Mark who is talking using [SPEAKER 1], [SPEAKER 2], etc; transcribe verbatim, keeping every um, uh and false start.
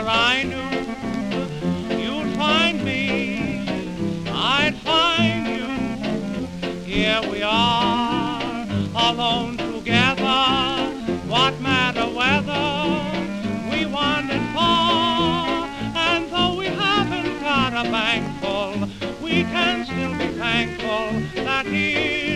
[SPEAKER 1] I knew you'd find me, I'd find you. Here we are, alone together. What matter whether we wandered far? And though we haven't got a bank full, we can still be thankful that here